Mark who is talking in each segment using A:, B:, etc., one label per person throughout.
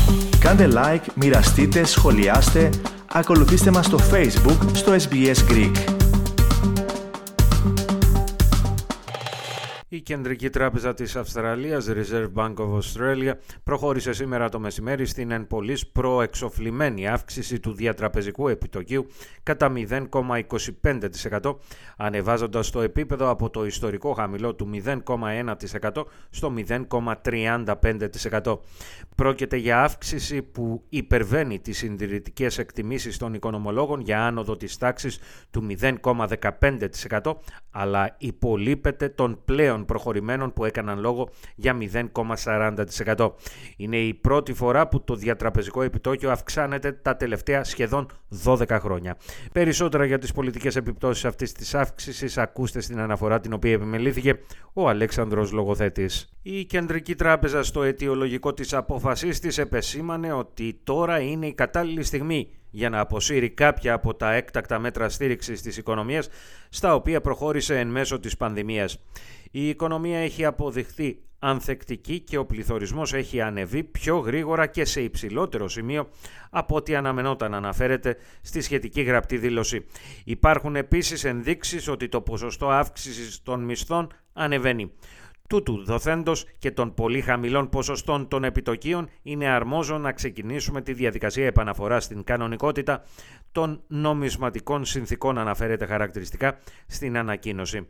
A: Κάντε like, μοιραστείτε, σχολιάστε, ακολουθήστε μας στο Facebook, στο SBS Greek.
B: Η Κεντρική Τράπεζα της Αυστραλίας, Reserve Bank of Australia, προχώρησε σήμερα το μεσημέρι στην εν πολλοίς προεξοφλημένη αύξηση του διατραπεζικού επιτοκίου κατά 0,25%, ανεβάζοντας το επίπεδο από το ιστορικό χαμηλό του 0,1% στο 0,35%. Πρόκειται για αύξηση που υπερβαίνει τις συντηρητικές εκτιμήσεις των οικονομολόγων για άνοδο της τάξης του 0,15%, αλλά υπολείπεται των πλέον προχωρημένων που έκαναν λόγο για 0,40%. Είναι η πρώτη φορά που το διατραπεζικό επιτόκιο αυξάνεται τα τελευταία σχεδόν 12 χρόνια. Περισσότερα για τις πολιτικές επιπτώσεις αυτής της αύξησης ακούστε στην αναφορά την οποία επιμελήθηκε ο Αλέξανδρος Λογοθέτης. Η Κεντρική Τράπεζα στο αιτιολογικό της απόφασής της επεσήμανε ότι τώρα είναι η κατάλληλη στιγμή για να αποσύρει κάποια από τα έκτακτα μέτρα στήριξης της οικονομίας στα οποία προχώρησε εν μέσω της πανδημίας. Η οικονομία έχει αποδειχθεί ανθεκτική και ο πληθωρισμός έχει ανεβεί πιο γρήγορα και σε υψηλότερο σημείο από ό,τι αναμενόταν, αναφέρεται στη σχετική γραπτή δήλωση. Υπάρχουν επίσης ενδείξεις ότι το ποσοστό αύξησης των μισθών ανεβαίνει. Τούτου δοθέντος και των πολύ χαμηλών ποσοστών των επιτοκίων είναι αρμόζον να ξεκινήσουμε τη διαδικασία επαναφοράς στην κανονικότητα των νομισματικών συνθήκων, αναφέρεται χαρακτηριστικά στην ανακοίνωση.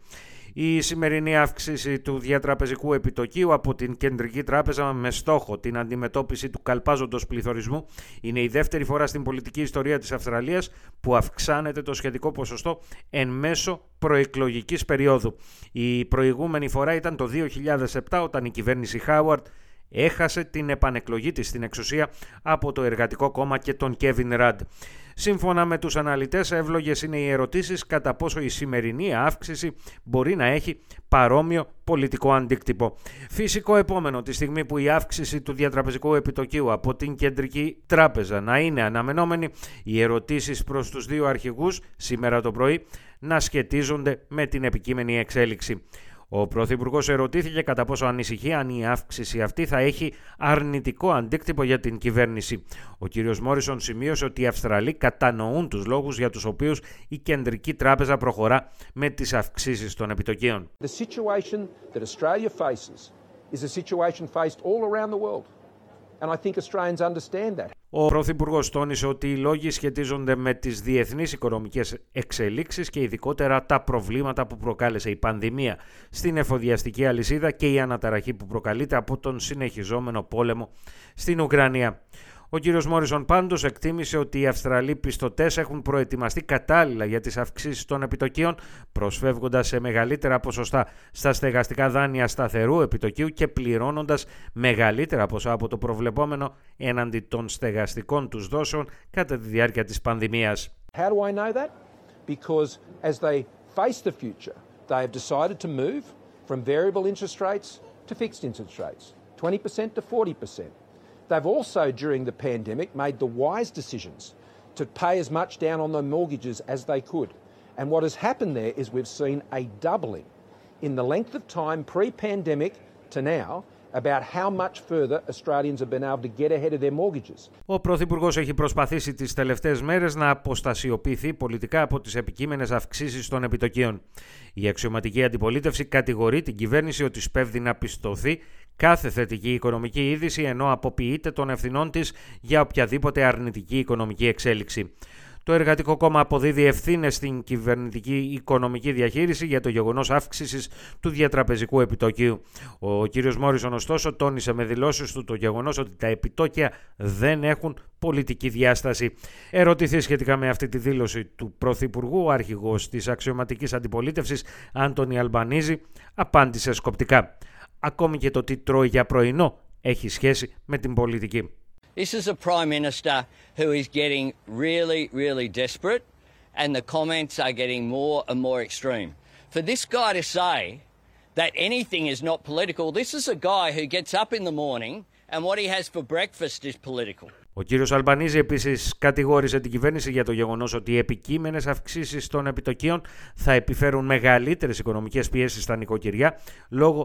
B: Η σημερινή αύξηση του διατραπεζικού επιτοκίου από την Κεντρική Τράπεζα με στόχο την αντιμετώπιση του καλπάζοντος πληθωρισμού είναι η δεύτερη φορά στην πολιτική ιστορία της Αυστραλίας που αυξάνεται το σχετικό ποσοστό εν μέσω προεκλογικής περίοδου. Η προηγούμενη φορά ήταν το 2007 όταν η κυβέρνηση Χάουαρντ έχασε την επανεκλογή της στην εξουσία από το Εργατικό Κόμμα και τον Κέβιν Ραντ. Σύμφωνα με τους αναλυτές, εύλογες είναι οι ερωτήσεις κατά πόσο η σημερινή αύξηση μπορεί να έχει παρόμοιο πολιτικό αντίκτυπο. Φυσικό επόμενο, τη στιγμή που η αύξηση του διατραπεζικού επιτοκίου από την Κεντρική Τράπεζα να είναι αναμενόμενη, οι ερωτήσεις προς τους δύο αρχηγούς σήμερα το πρωί να σχετίζονται με την επικείμενη εξέλιξη. Ο Πρωθυπουργός ερωτήθηκε κατά πόσο ανησυχεί αν η αύξηση αυτή θα έχει αρνητικό αντίκτυπο για την κυβέρνηση. Ο κ. Μόρισον σημείωσε ότι οι Αυστραλοί κατανοούν τους λόγους για τους οποίους η Κεντρική Τράπεζα προχωρά με τις αυξήσεις των επιτοκίων.
C: The situation that Australia faces is a situation faced all around the world. And I think Australians understand that.
B: Ο Πρωθυπουργός τόνισε ότι οι λόγοι σχετίζονται με τις διεθνείς οικονομικές εξελίξεις και ειδικότερα τα προβλήματα που προκάλεσε η πανδημία στην εφοδιαστική αλυσίδα και η αναταραχή που προκαλείται από τον συνεχιζόμενο πόλεμο στην Ουκρανία. Ο κύριος Μόρισον πάντως εκτίμησε ότι οι Αυστραλοί πιστωτές έχουν προετοιμαστεί κατάλληλα για τις αυξήσεις των επιτοκίων, προσφεύγοντας σε μεγαλύτερα ποσοστά στα στεγαστικά δάνεια σταθερού επιτοκίου και πληρώνοντας μεγαλύτερα ποσά από το προβλεπόμενο έναντι των στεγαστικών τους δόσεων κατά τη διάρκεια της πανδημίας.
C: How do I know that? Because as they face the future, they have decided to move from variable interest rates to fixed interest rates, 20% to 40%. They've also, during the pandemic, made the wise decisions to pay as much down on their mortgages as they could. And what has happened there is we've seen a doubling in the length of time pre-pandemic to now about how much further Australians have been able to get ahead of their mortgages.
B: Ο Πρωθυπουργός έχει προσπαθήσει τις τελευταίες μέρες να αποστασιοποιηθεί πολιτικά από τις επικείμενες αυξήσεις των επιτοκίων. Η αξιωματική αντιπολίτευση κατηγορεί την κυβέρνηση ότι σπέβδει να πιστωθεί κάθε θετική οικονομική είδηση ενώ αποποιείται των ευθυνών της για οποιαδήποτε αρνητική οικονομική εξέλιξη. Το Εργατικό Κόμμα αποδίδει ευθύνες στην κυβερνητική οικονομική διαχείριση για το γεγονός αύξησης του διατραπεζικού επιτοκίου. Ο κ. Μόρισον, ωστόσο, τόνισε με δηλώσεις του το γεγονός ότι τα επιτόκια δεν έχουν πολιτική διάσταση. Ερωτηθεί σχετικά με αυτή τη δήλωση του Πρωθυπουργού, ο αρχηγός της αξιωματικής αντιπολίτευσης, Άντονι Αλμπανίζη, απάντησε σκοπτικά. Ακόμη και το τι τρώει για πρωινό έχει σχέση με την πολιτική.
D: This is a Prime Minister who is getting really desperate and the comments are getting more and more extreme. For this guy to say that anything is not political, this is a guy who gets up in the morning and what he has for breakfast is political.
B: Ο κύριος Αλμπανίζη επίσης κατηγόρησε την κυβέρνηση για το γεγονός ότι οι επικείμενες αυξήσεις των επιτοκίων θα επιφέρουν μεγαλύτερες οικονομικές πιέσεις στα νοικοκυριά λόγω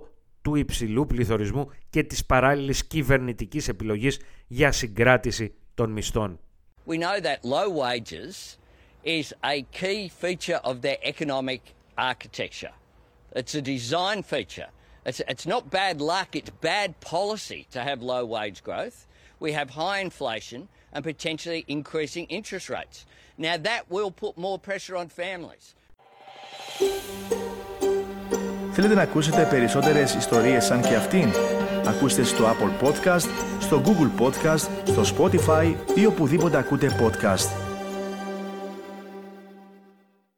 B: του υψηλού πληθωρισμού και της παράλληλης κυβερνητικής επιλογής για συγκράτηση των μισθών.
D: We know that low wages is a key feature of their economic architecture. It's a design feature. It's not bad luck, it's bad policy to have low wage growth. We have high inflation and potentially increasing interest rates. Now that will put more pressure on families.
A: Θέλετε να ακούσετε περισσότερες ιστορίες σαν και αυτήν? Ακούστε στο Apple Podcast, στο Google Podcast, στο Spotify ή οπουδήποτε ακούτε podcast.